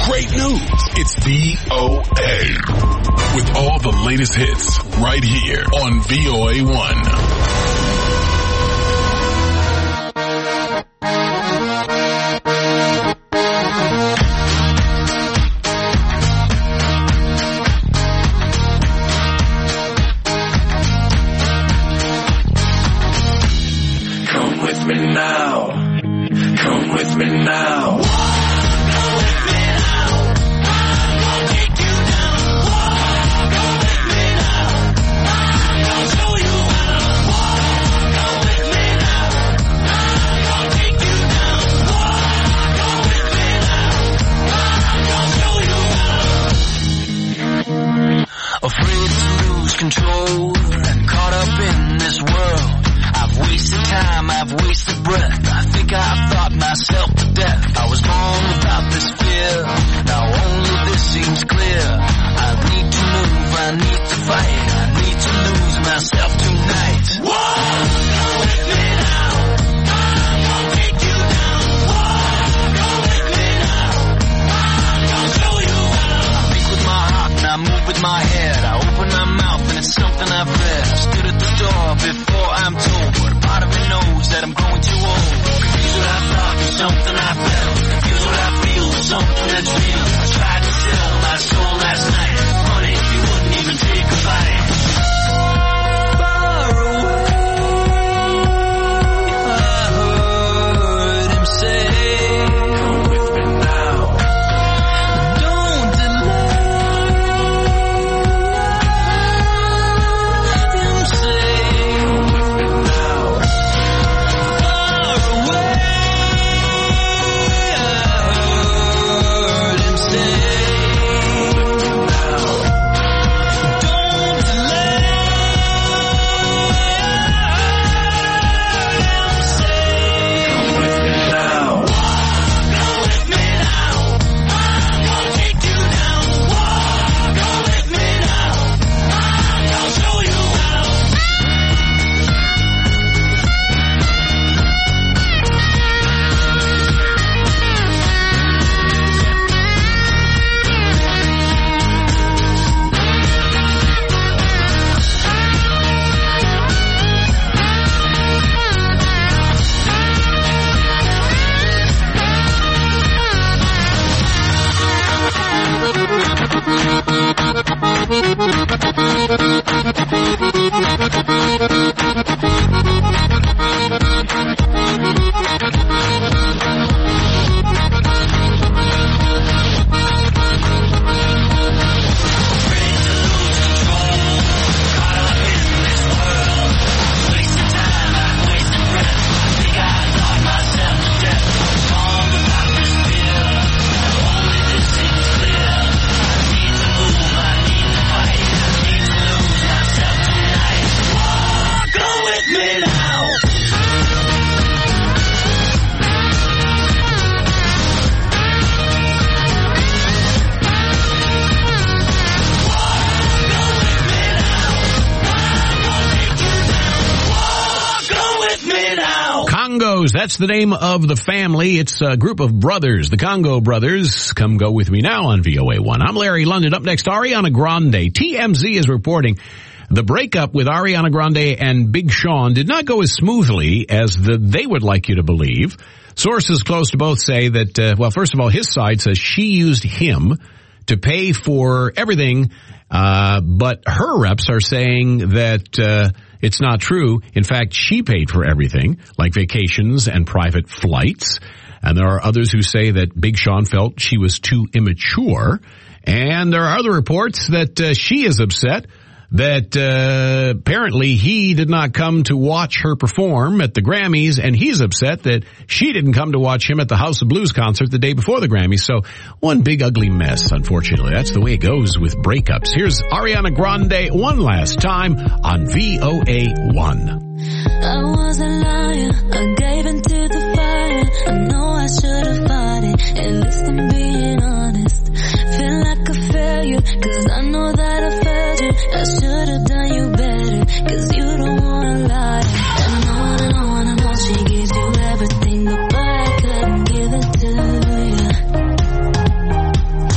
great news. It's VOA. With all the latest hits right here on VOA1. That's the name of the family. It's a group of brothers, the Congo Brothers. Come go with me now on VOA1. I'm Larry London. Up next, Ariana Grande. TMZ is reporting the breakup with Ariana Grande and Big Sean did not go as smoothly as they would like you to believe. Sources close to both say that, well, first of all, his side says she used him to pay for everything, but her reps are saying that it's not true. In fact, she paid for everything, like vacations and private flights. And there are others who say that Big Sean felt she was too immature. And there are other reports that she is upset that apparently he did not come to watch her perform at the Grammys, and he's upset that she didn't come to watch him at the House of Blues concert the day before the Grammys. So one big ugly mess, unfortunately. That's the way it goes with breakups. Here's Ariana Grande one last time on VOA1. I wasn't lying, I gave into the fire. I know I should have fought it, at least I'm being honest. Feel like a failure, cause I know that I failed you. I should have done you better, cause you don't wanna lie. I know, she gives you everything, but boy, I couldn't give it to you.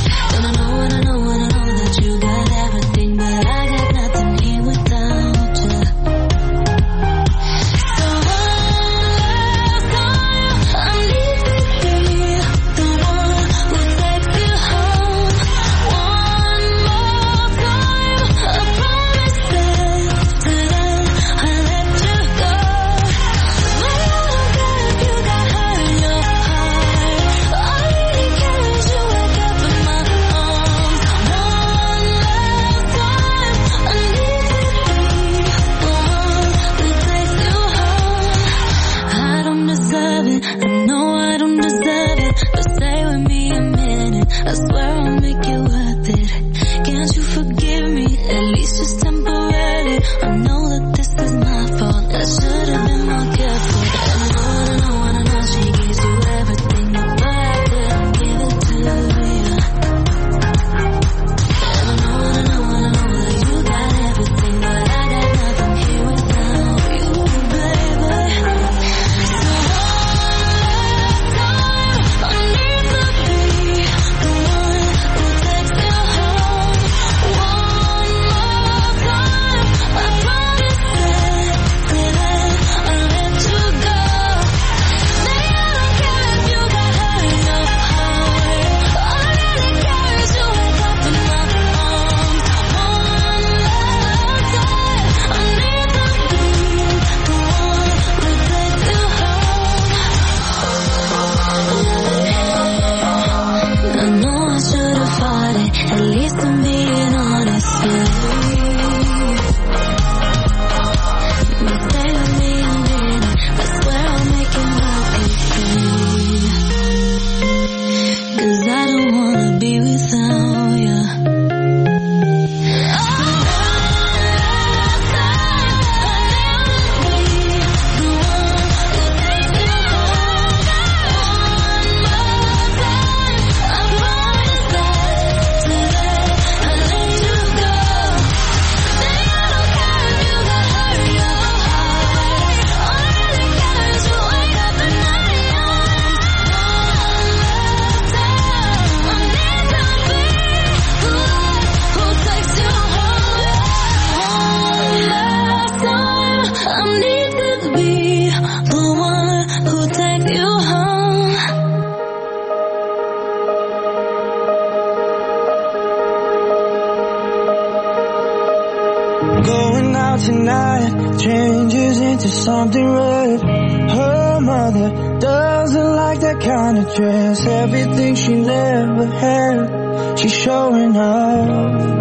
out tonight changes into something red. Her mother doesn't like that kind of dress. Everything she never had, she's showing off.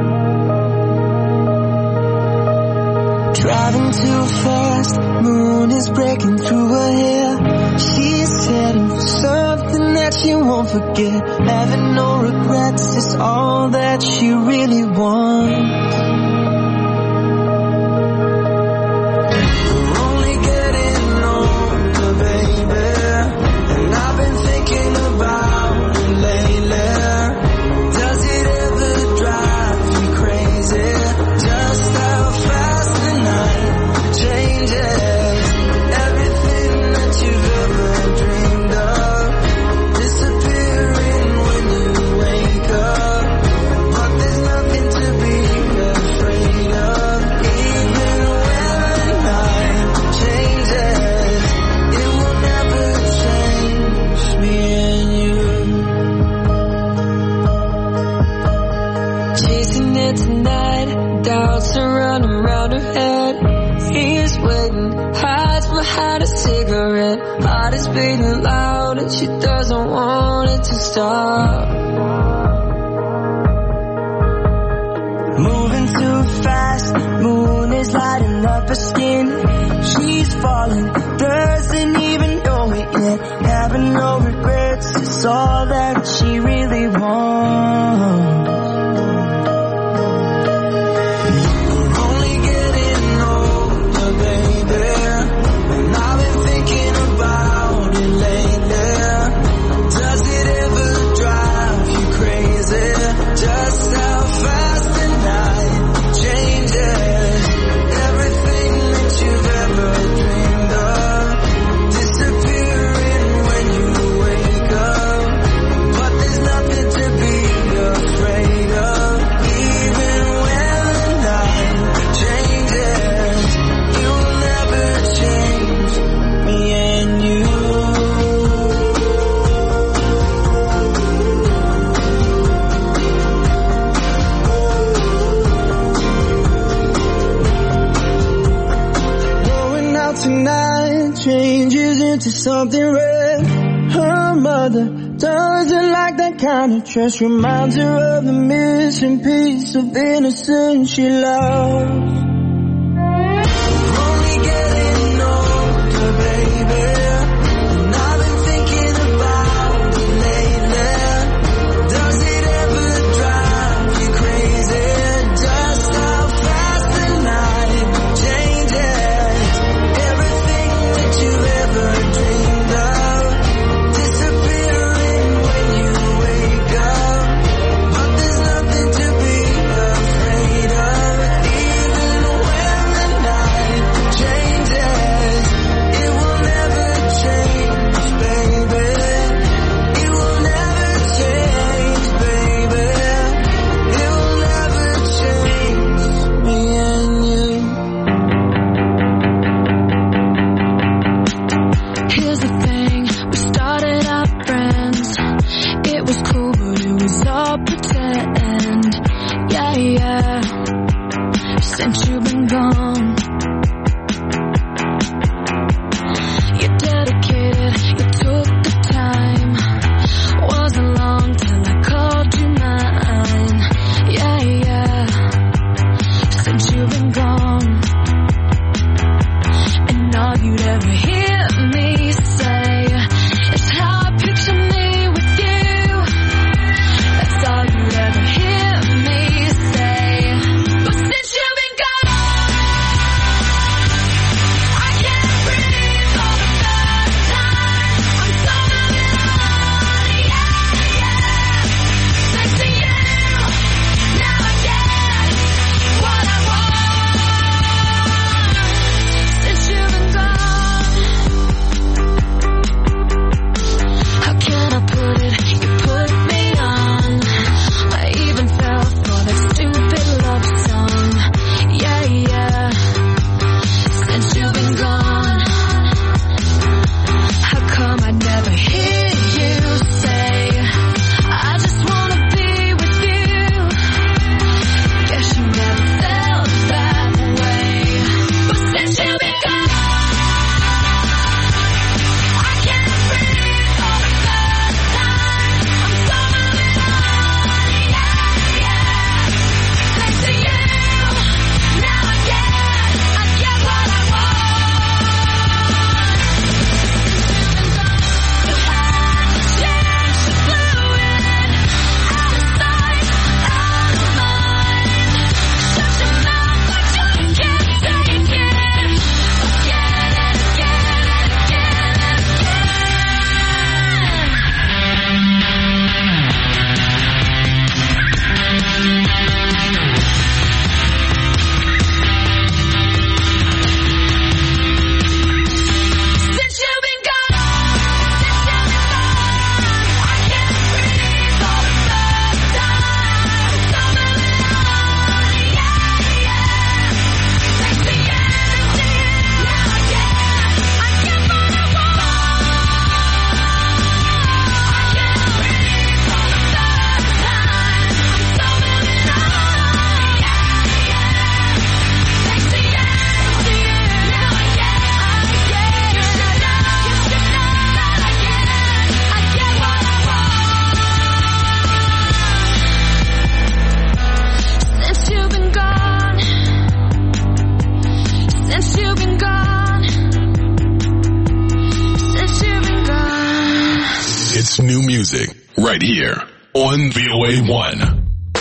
Driving too fast, moon is breaking through her hair. She's heading for something that she won't forget. Having no regrets is all that she really wants. We're only getting older, baby, and I've been thinking about it lately. Does it ever drive you crazy? Just how fast the night changes. Everything that you've ever dreamed of disappearing when you wake up. But there's nothing to be afraid of. Even when the night changes, it will never change me and you. Chasing it tonight, doubts are running around her head. He's waiting, hides behind a cigarette. Heart is beating loud and she doesn't want it to stop. Moving too fast, moon is lighting up her skin. She's falling, doesn't even know it yet. Having no regrets, it's all that she really wants. Just how fast the night changes. Everything that you've ever dreamed of disappearing when you wake up. But there's nothing to be afraid of. Even when the night changes, it will never change me and you. Tonight changes into something red. Her mother doesn't like that kind of dress. Reminds her of the missing piece of innocence she loves. Only getting older, baby, and I've been thinking about it lately. Does it ever drive you crazy? Just how fast the night changes. You've ever dreamed of disappearing when you wake up. But there's nothing to be afraid of. Even when the night changes, it will never change, baby. It will never change, baby. It will never change me and you. Here's the thing, we started out friends. It was cool, but it was all pretend. Yeah, yeah, since you've been gone. You're dedicated, you took the time. Wasn't long till I called you mine. Yeah, yeah, since you've been gone. And all you'd ever hear me say is how I picture me with you. That's all you'd ever hear me say. But since you've been gone, music right here on VOA1.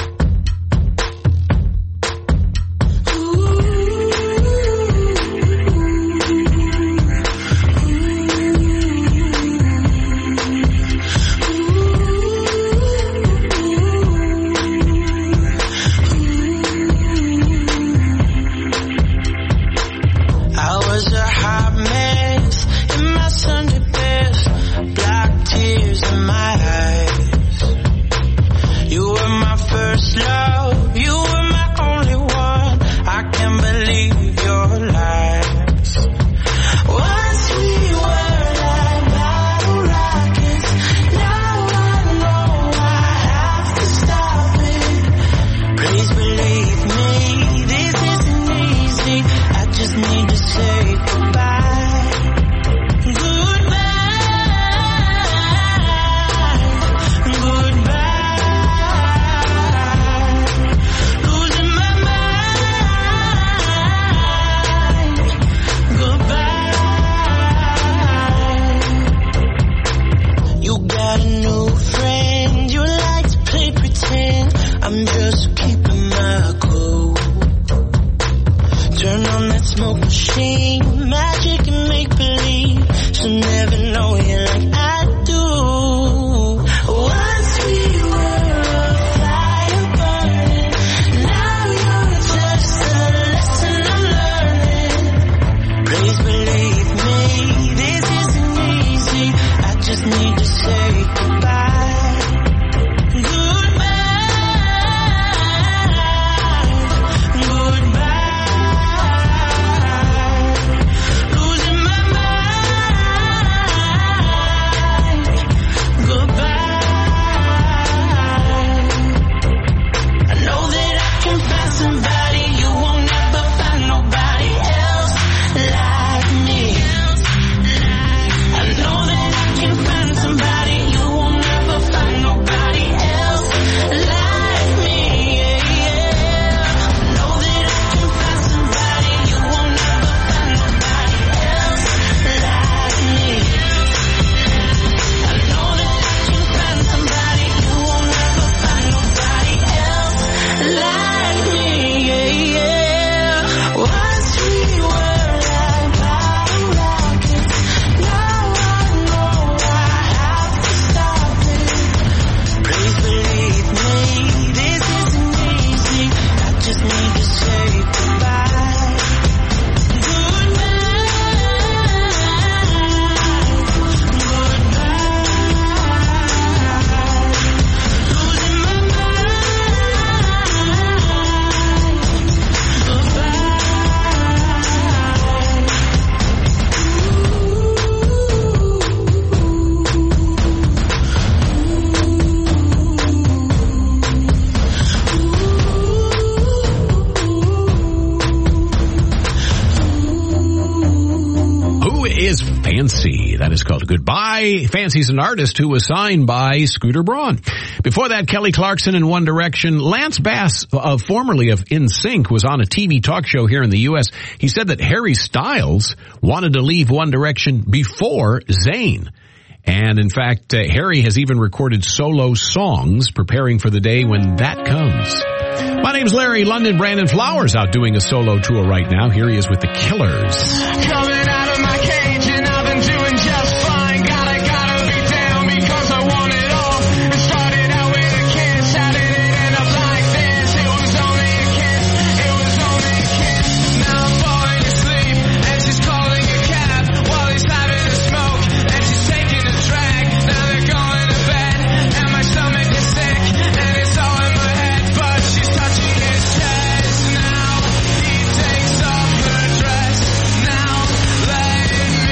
Fancy. That is called Goodbye. Fancy's an artist who was signed by Scooter Braun. Before that, Kelly Clarkson in One Direction. Lance Bass, formerly of NSYNC, was on a TV talk show here in the U.S. He said that Harry Styles wanted to leave One Direction before Zayn. And in fact, Harry has even recorded solo songs preparing for the day when that comes. My name's Larry London. Brandon Flowers out doing a solo tour right now. Here he is with the Killers. Coming out of my cage and I've been doing just fine. Gotta be down because I want it all. It started out with a kiss. How did it end up like this? It was only a kiss. It was only a kiss. Now I'm falling asleep and she's calling a cab while he's having a smoke and she's taking a drag. Now they're going to bed and my stomach is sick and it's all in my head, but she's touching his chest. Now he takes off her dress. Now let me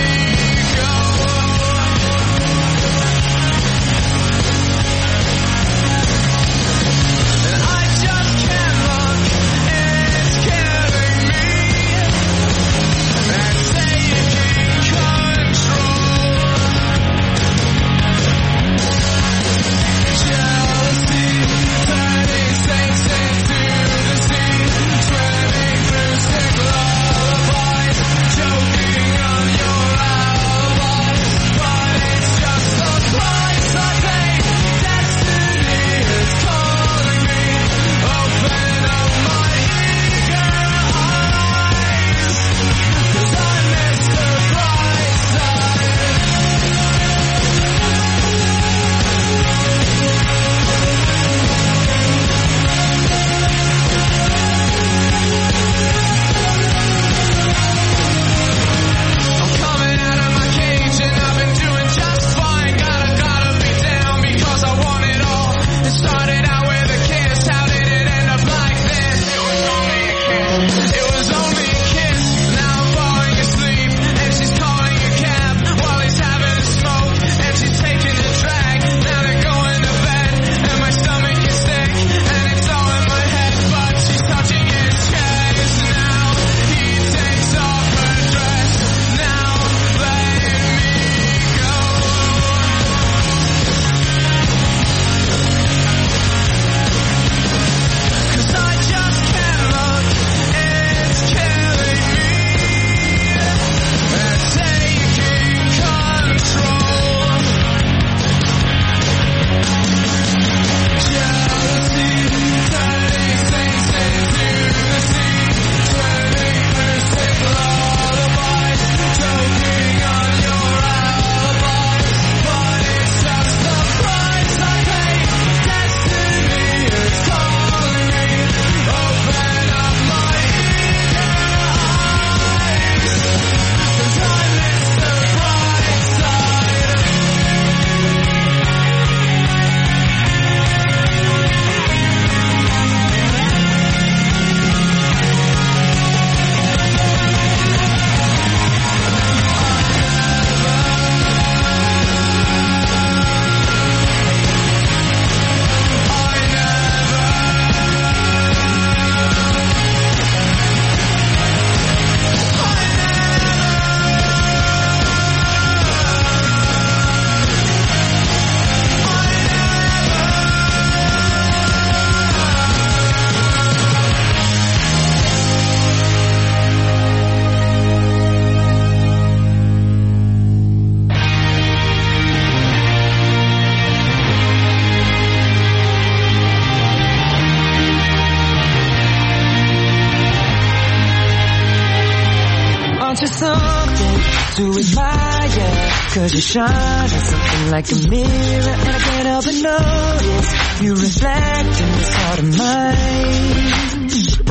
something to admire, 'cause you shine on something like a mirror, and I can't help but notice you reflect in this heart of mine.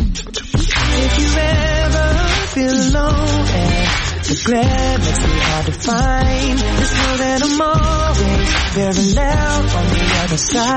If you ever feel alone and regret makes it hard to find, just know that I'm always very loud on the other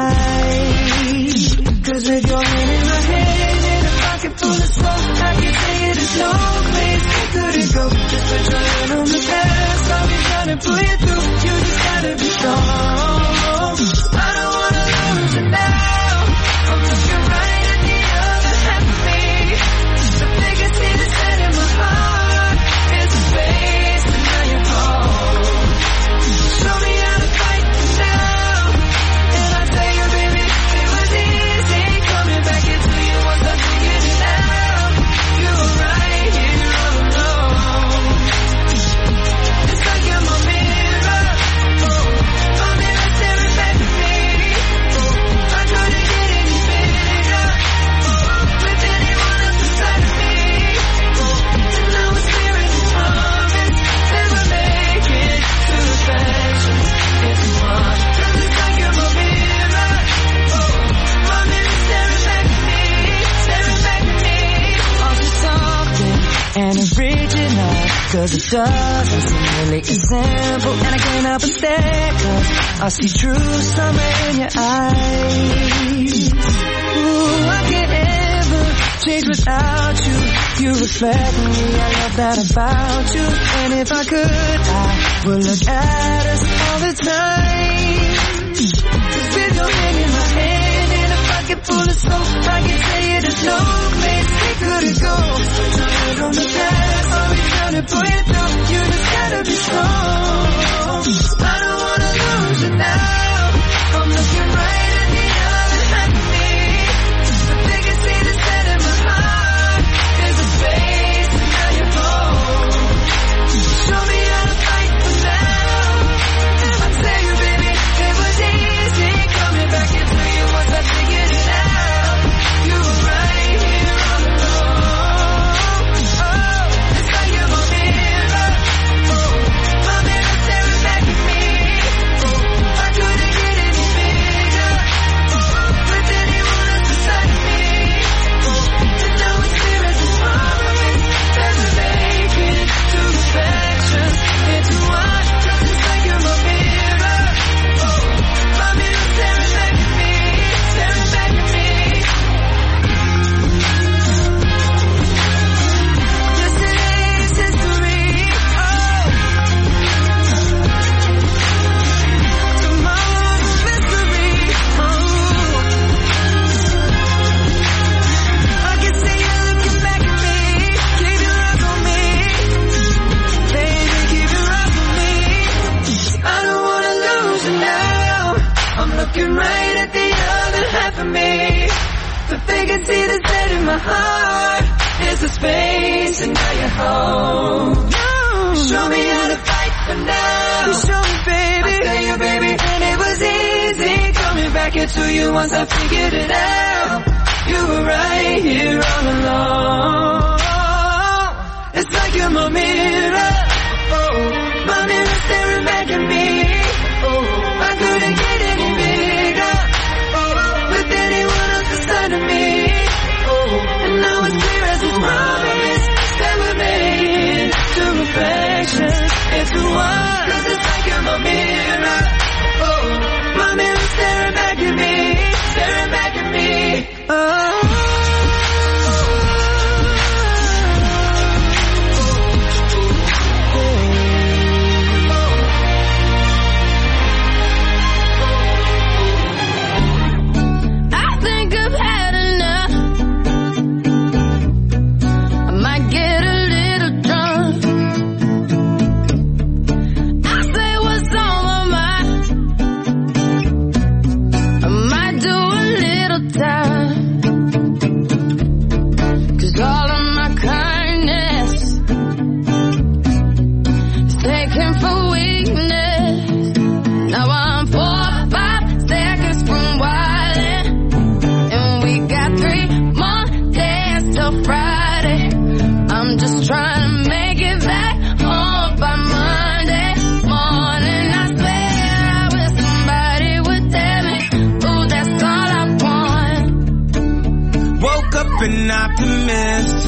side. 'Cause with your hand in my hand and a pocket full of smoke, I can say it is no place we couldn't go. Just put your hand on the past, I'll be trying to pull you through. You just gotta be strong. I don't wanna lose it now. I'm looking right at the other half of me. The biggest thing that's set in my heart is a space, and now you're home. Show me how to fight now, and I tell you, baby, it was easy coming back into you once I figured it out. You were right here all alone. It's like you're my mirror, my mirror staring back at me. I couldn't get any bigger with anyone else beside of me. And now it's clear as a promise that we're making two reflections into one. 'Cause it's like you're my mirror, my mirror staring back at me, staring back at me. All just something and original, 'cause it doesn't seem really as simple, and I can't help but stare, 'cause I see true summer in your eyes. Ooh, I can't ever change without you. You reflect me, I love that about you. And if I could, I would look at us all the time. 'Cause with your hand in my hand and a pocket full of soap, I can say it is no place we couldn't go. Put your hand on the past, I'll be trying to pull you through. You just gotta be strong. I don't wanna lose it now. I'm looking right at the other half of me. The biggest thing that's set in my heart is a space, and now you're home. Show me how to fight for now, and I tell you, baby, it was easy coming back into you once I figured it out. You were right here all alone. Oh, it's like you're my mirror, my mirror staring back at me. I couldn't get any bigger with anyone else beside of me. And now it's clear as a promise that we're making two reflections into one. 'Cause it's like you're my mirror, my mirror staring back at me, staring back at me. Yesterday's history, tomorrow's mystery. I can see you looking back at me. Keep your eyes on me, baby, keep your eyes on me. I don't wanna lose it now. I'm looking right at the other half of me. The vacancy that's dead in my heart is the space, and now you're home. Show me how to fight for now. You show me, baby. I tell you, baby, and it was easy coming back into you once I figured it out. You were right here all along. It's like you're my mirror, my mirror staring back at me. I couldn't get any bigger with anyone else beside of me. And now it's clear as a promise that we're making two reflections into one. 'Cause it's like you're my mirror, my mirror staring back at me, staring back at me. an optimist.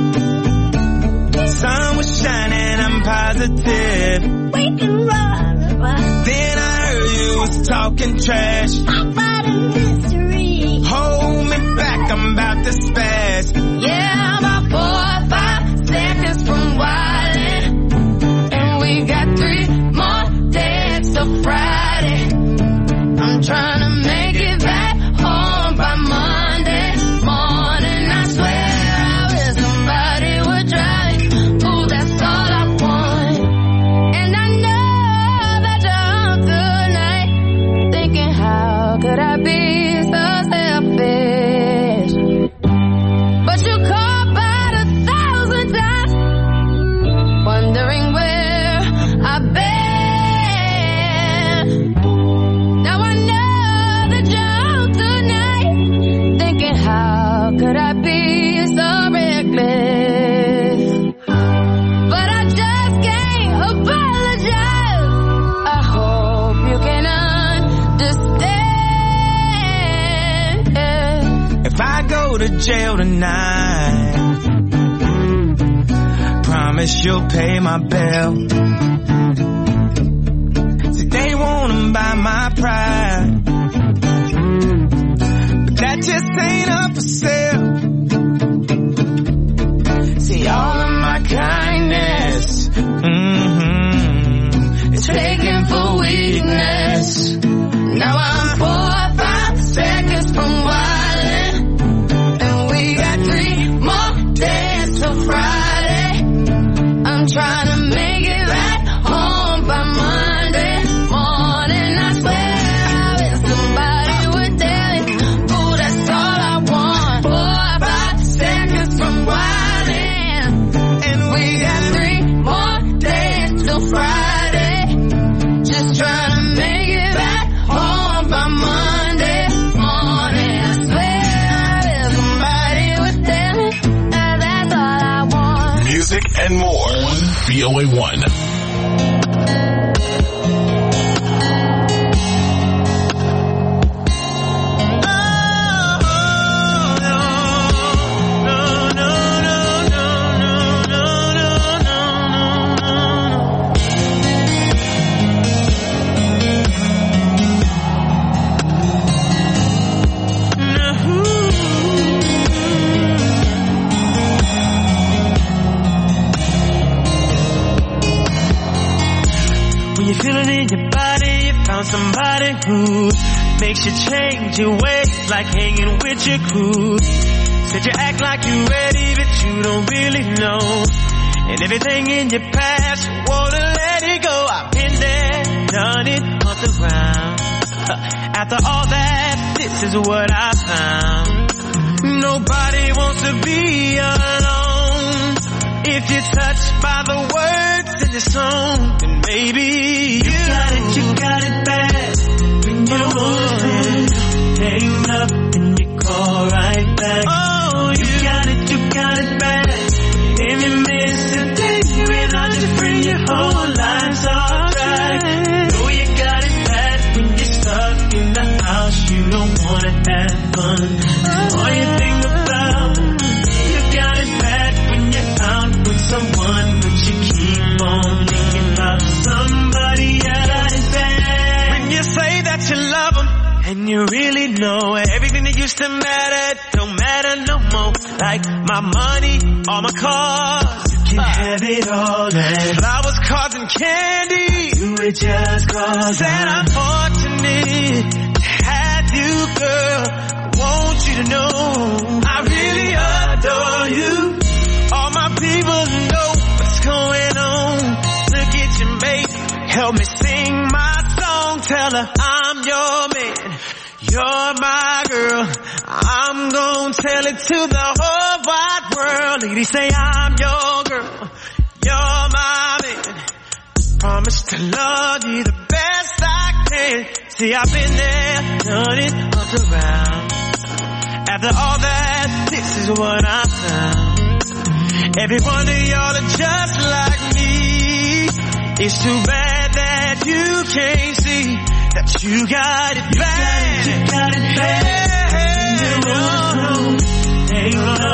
Sun was shining, I'm positive. We can run. Then I heard you was talking trash. About a mystery. Hold me back, I'm about to spaz. Yeah, I'm about 4 or 5 seconds from wildin'. And we got 3 more days till Friday. I'm trying to make it back home by Monday morning. I swear I wish somebody would drive me. Ooh, that's all I want. And I know that you're tonight thinking, how could I be so selfish? But you called about 1,000 times, wondering where I've been. Now I know that you're tonight thinking, how could I be so reckless? But I just can't apologize. I hope you can understand. If I go to jail tonight, promise you'll pay my bill. See, they wanna buy my pride, but that just ain't up for sale. See, all of my kindness, it's taken for weakness. Now I'm 4 or 5 seconds from wildin', and we got 3 more days till Friday. I'm trying to make it back home by Monday morning. I swear I wish somebody would tell me, ooh, that's all I want. 4 or 5 seconds from wildin', And we got 3 more days till Friday. Just trying to make it back home by Monday morning. I swear I wish somebody would tell me that that's all I want. Music and more on VOA1. When you're feeling in your body, you found somebody who makes you change your ways, like hanging with your crew. Said you act like you're ready, but you don't really know. And everything in your past, you wanna let it go. I've been there, done it, humped around. After all that, this is what I found. Nobody wants to be alone. If you're touched by the words in the song, then maybe you got it bad. When you want it, hang up and you call right back. Oh, you got it bad. If you miss a day without your friend, your whole life's off track. Know you got it bad when you're stuck in the house, you don't wanna have fun. All you think about, you got it bad when you're out with someone, but you keep on thinking about somebody else. When you say that you love them, and you really know everything that used to matter don't matter no more. Like my money, all my cars, you can have it all. And flowers, cards, and candy, you would just cause. Said I'm fortunate to have you, girl. I want you to know I really adore you. All my people know what's going on. Look at your mate, help me sing my song. Tell her I'm your man, you're my girl. I'm gonna tell it to the whole wide world. Ladies say I'm your girl, you're my man. Promise to love you the best I can. See, I've been there, done it, up around. After all that, this is what I found. Every one of y'all are just like me. It's too bad that you can't see that you got it bad. You got it bad. Hey, hey, no.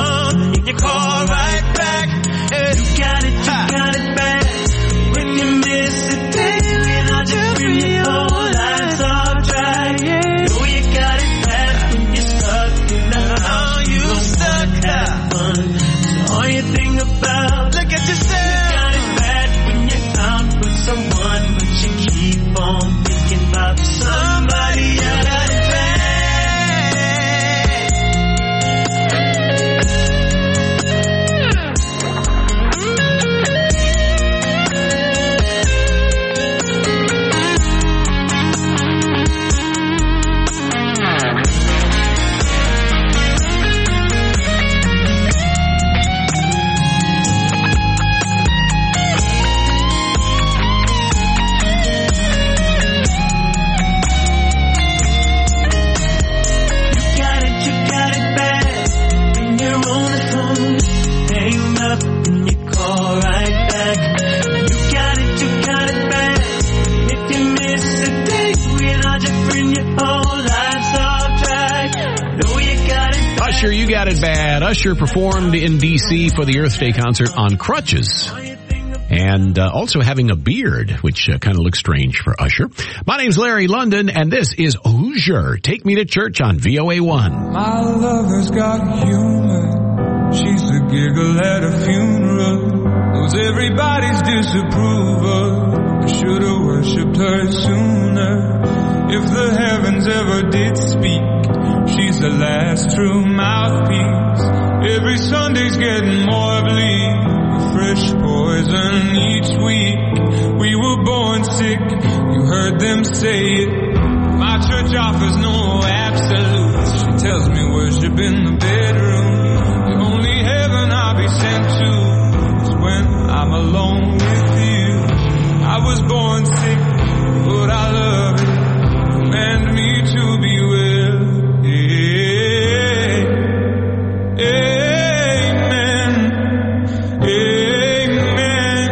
Usher, you got it bad. Usher performed in D.C. for the Earth Day concert on crutches. And also having a beard, which kind of looks strange for Usher. My name's Larry London, and this is Hoosier. Take Me to Church on VOA1. My lover's got humor. She's a giggle at a funeral. Knows everybody's disapproval. I should have worshipped her sooner. If the heavens ever did speak, she's the last true mouthpiece. Every Sunday's getting more bleak. Fresh poison each week. We were born sick, you heard them say it. My church offers no absolutes. She tells me worship in the bedroom. The only heaven I'll be sent to is when I'm alone with you. I was born sick, but I love it. Command me to be well. Amen. Amen.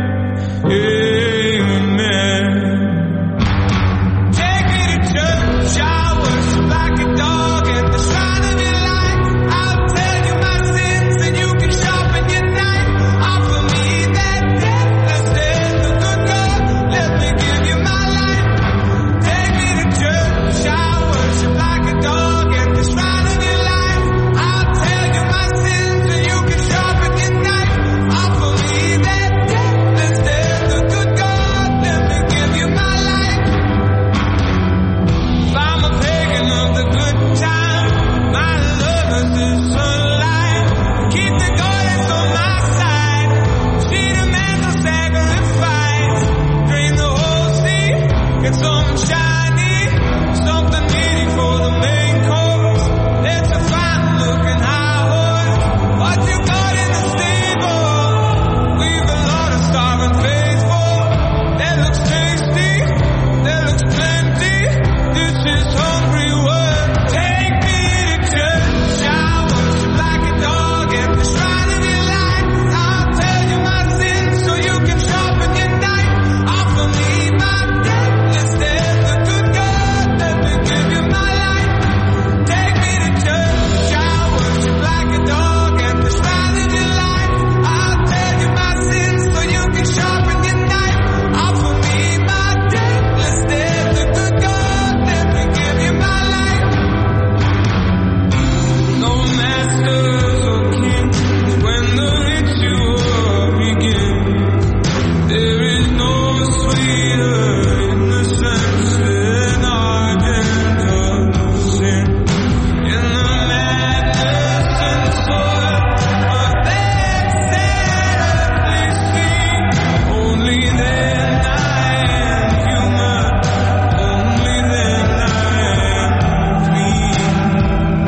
Amen. Take me to church, I worship like a dog at the shrine of your light. I'll tell you my sins and you can sharpen your knife. Offer me that deathless death, the good God, let me give you my life. Take me to church, I worship like a dog at the shrine of your life. I'll tell you my sins and you can sharpen your knife. Offer me that deathless death, the good God, let me give you my life. If I'm a pagan of the good time, my lover's the sunlight. Keep the goddess on my side. She demands a sacrifice. Drain the whole sea, get something shiny, something meaty for the main course. There's a fine looking high horse. What you got in the stable? We've a lot of starving faithful. That looks tasty, that looks plenty. This is hungry work. Take me to church, I worship like a dog at the shrine of your light. I'll tell you my sins so you can sharpen your knife. Offer me my deathless death, the good God, let me give you my life. Take me to church, I worship like a dog at the shrine of your light. I'll tell you my sins so you can sharpen your knife. Offer me my deathless death, the good God, let me give you my life. No masters or kings when the ritual begins. There is no sweeter innocence than our gentle sin. In the madness and soil of that sad earthly sea, only then I am human, only then I am clean.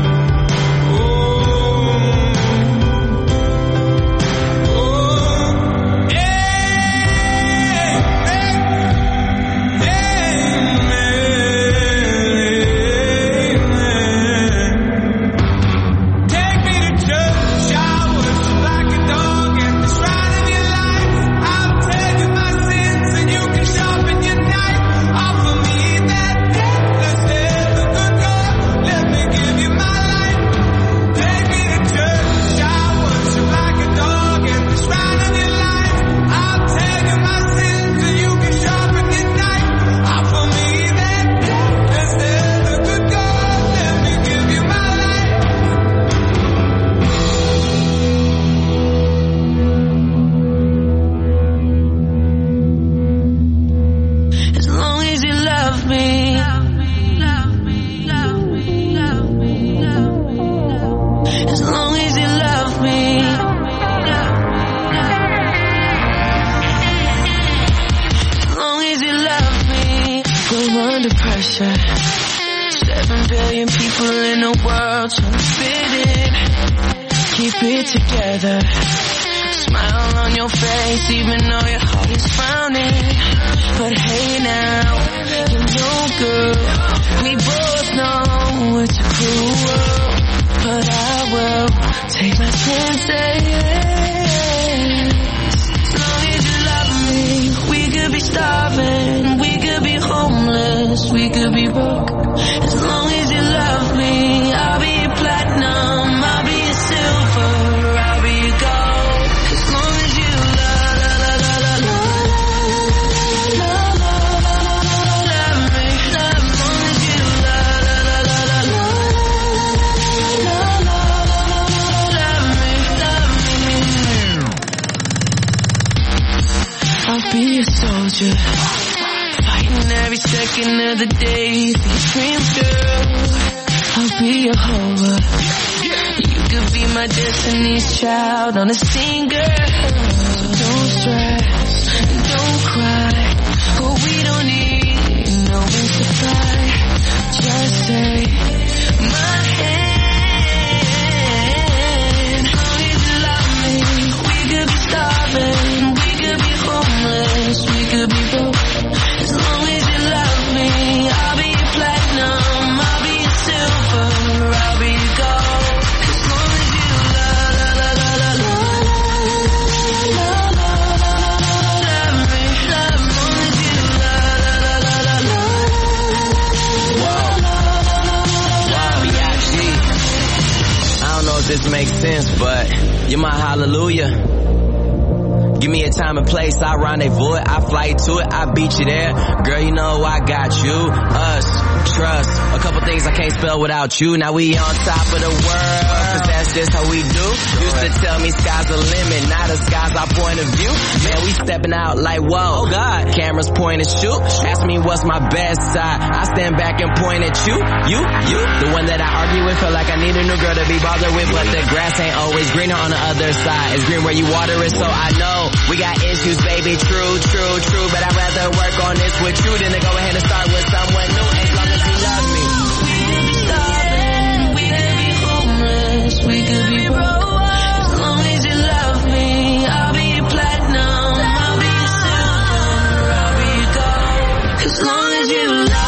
Take me to church, I worship like a dog at the shrine of your life. I'll tell you my sins and you can sharpen your knife. Offer me that deathless death, the good God, let me give you my life. Take me to church, I worship like a dog at the shrine of your life. I'll tell you my sins and you can sharpen your knife. Offer me that deathless death, the good God, let me give you my life. As long as you love me. As long as you love me. As long as you love me. We're under pressure. 7 billion people in the world trying to fit in. Keep it together. Smile on your face even though your heart is frowning. But hey now, you're no good. We both know it's a cruel world. But I will take my chances. As long as you love me, we could be starving, we could be homeless, we could be broke. As long as you love me, I'll be platinum. soldier, fighting every second of the day for your dreams, girl. I'll be your Jehovah. You could be my destiny's child on a singer. So don't stress, don't cry. Oh, we don't need no wind supply. Just take my hand. How did you love me? We could be starving, we could be homeless, we could be broke. As long as you love me, I'll be your platinum, I'll be your silver, I'll be your gold. As long as you love me, love me. This makes sense, but you're my hallelujah. Give me a time and place, I rendezvous it, I fly to it, I beat you there. Girl, you know I got you, us, trust. A couple things I can't spell without you. Now we on top of the world, cause that's just how we do. Used to tell me sky's the limit, now the sky's our point of view. Man, we stepping out like whoa, oh God. Cameras point and shoot, ask me what's my best side. I stand back and point at you. The one that I argue with, feel like I need a new girl to be bothered with. But the grass ain't always greener on the other side. It's green where you water it, so I know we got issues, baby, true. But I'd rather work on this with you than to go ahead and start with someone new, as long as you love me. We could be starving, we could be homeless, we could be broke. As long as you love me, I'll be your platinum, I'll be your silver, I'll be your gold. As long as you love me.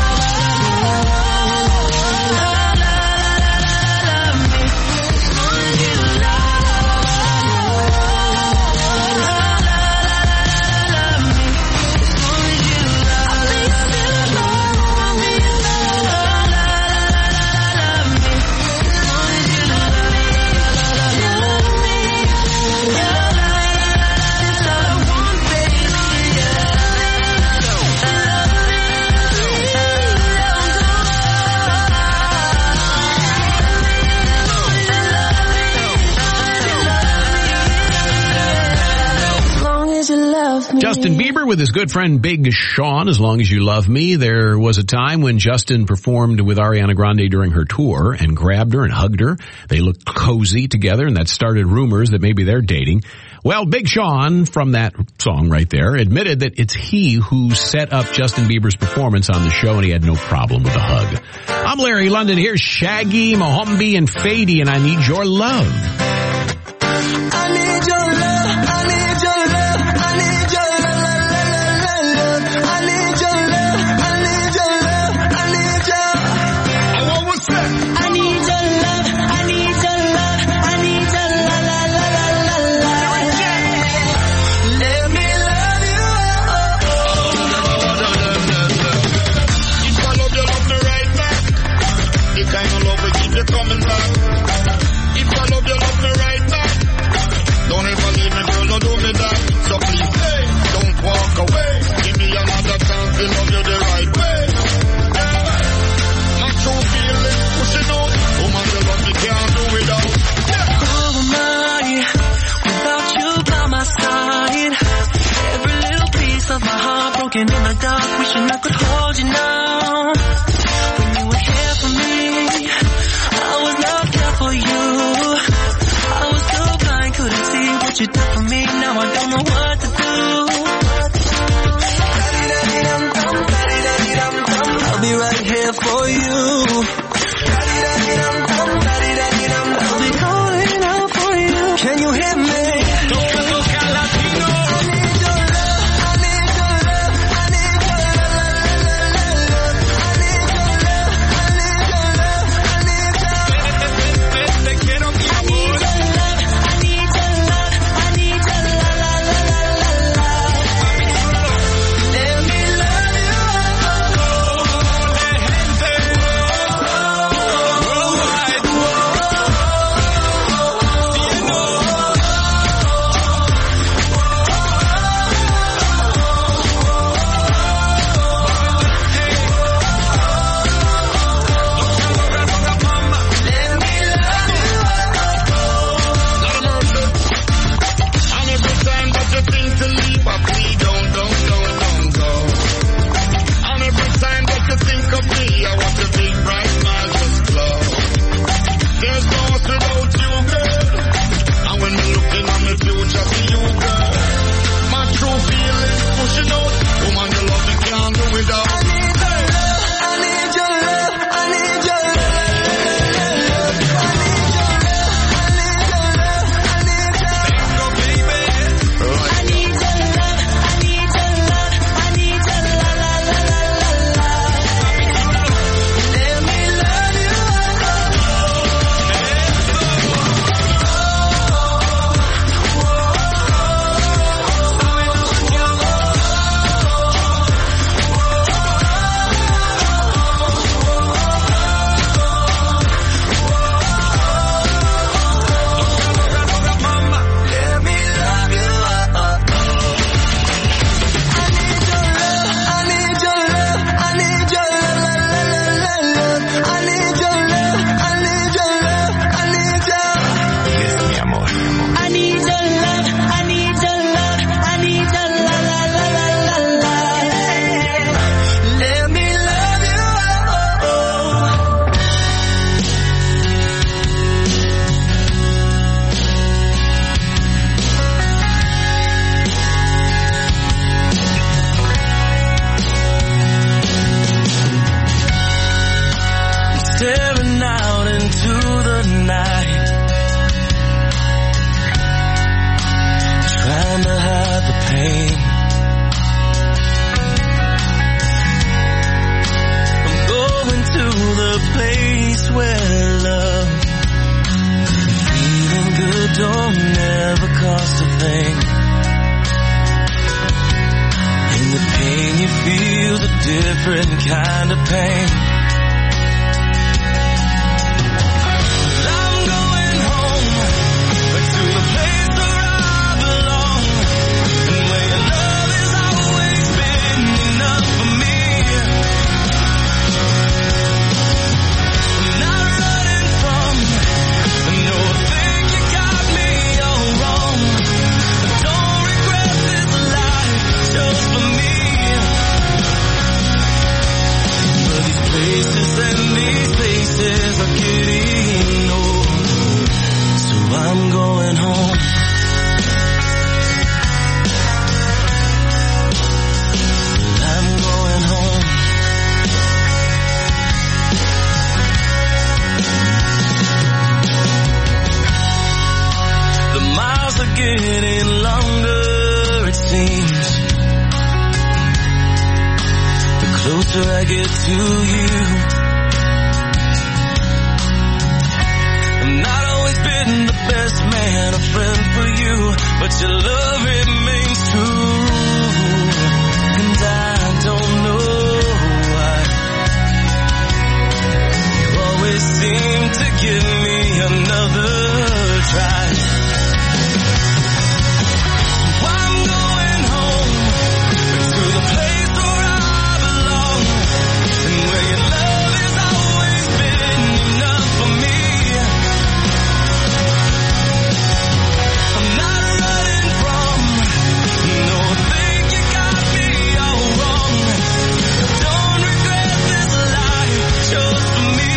Justin Bieber with his good friend Big Sean, As Long As You Love Me. There was a time when Justin performed with Ariana Grande during her tour and grabbed her and hugged her. They looked cozy together, and that started rumors that maybe they're dating. Well, Big Sean, from that song right there, admitted that it's he who set up Justin Bieber's performance on the show, and he had no problem with the hug. I'm Larry London. Here's Shaggy, Mohombi, and Fady, and I Need Your Love. I need your love, I need your love, I need your love, I need your love, I need your love, I need your love. What's that? I need your love, I need your love, I need your la la la la la la. Let me love you. If I love you, love me right back. The kind of love we keep you coming back. If I love you, love me right back. Don't ever leave me, girl, don't do me that. So please, hey, don't walk away. Give me another chance to love you the right way. My true feeling pushing out. Woman, you love me, can't do without. Who am I without you by my side? Every little piece of my heart broken in the dark. Wishing I could hold you now. When you were here for me, I was not there for you. I was so blind, couldn't see what you did for me. Now I don't know what to do. getting longer, it seems. The closer I get to you. I've not always been the best man, a friend for you, but your love remains true. And I don't know why you always seem to give me another try. I'm going home to the place where I belong, and where your love has always been enough for me. I'm not running from, no, I think you got me all wrong. Don't regret this life just for me.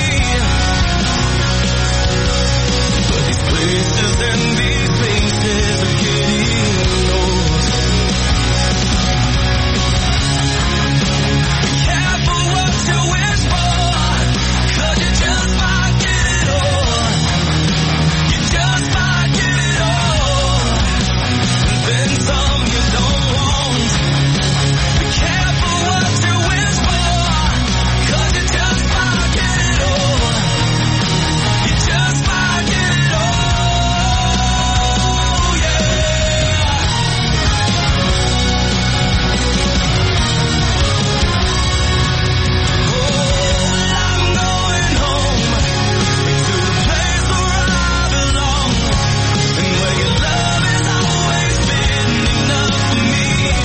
But these places and these faces are getting old. Be careful what you wish for, 'cause you just might get it all. You just might get it all. And then some you don't want. Be careful what you wish for, 'cause you just might get it all. You just might get it all, yeah. I'm going home to the place where I belong, and where your love has always been enough for me.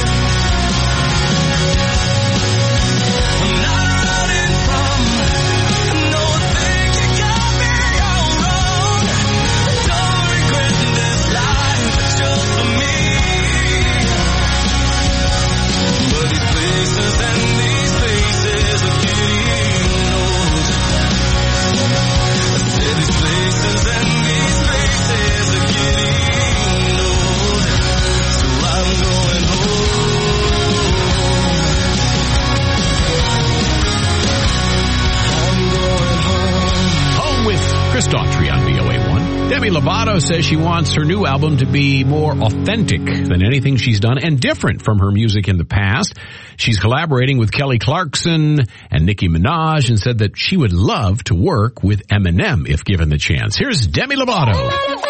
I'm not running from, no, I think you got me all wrong. Don't regret this life just for me. But these places and these faces are getting old. I said these places and these faces are getting old. So I'm going home. I'm going home. Home with Chris Daughtry on VOA1. Demi Lovato says she wants her new album to be more authentic than anything she's done and different from her music in the past. She's collaborating with Kelly Clarkson and Nicki Minaj and said that she would love to work with Eminem if given the chance. Here's Demi Lovato.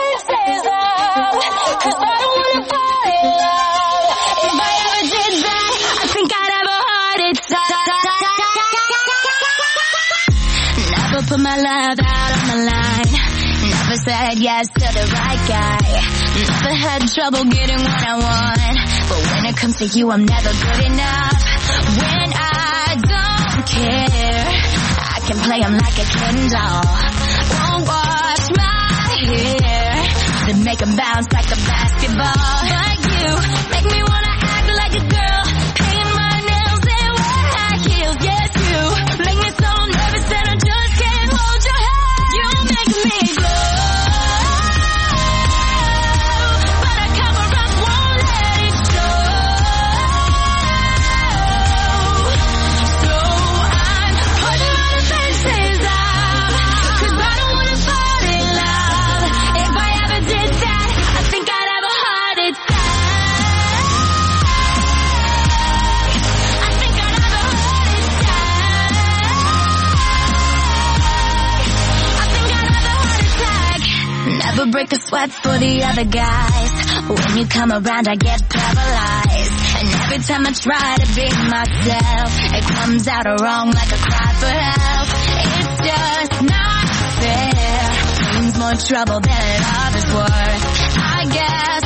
Never put my love out on the line. Never said yes to the right guy. Never had trouble getting what I want. But when it comes to you, I'm never good enough. When I don't care, I can play him like a Ken doll. Won't wash my hair, then make him bounce like a basketball. Like you, make me wanna act like a girl, paint my nails and wear high heels. Yes, you make me so nervous that I just can't hold your hand. You make me glow, but I cover up, won't let it show. So I'm putting my defenses up, 'cause I don't wanna fall in love. If I ever did that, I think I'd have a heart attack. I think I'd have a heart attack. I think I'd have a heart attack. Never break a sweat for the other guys. When you come around, I get paralyzed. And every time I try to be myself, it comes out wrong like a cry for help. It's just not fair. Seems more trouble than love is worth. I guess